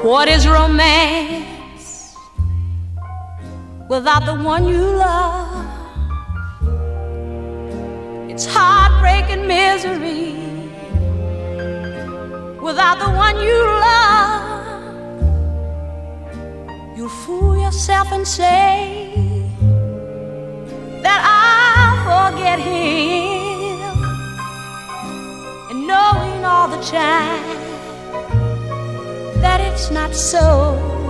What is romance without the one you love? It's heartbreak and misery without the one you love. You'll fool yourself and say that I'll forget him, and knowing all the time that it's not so.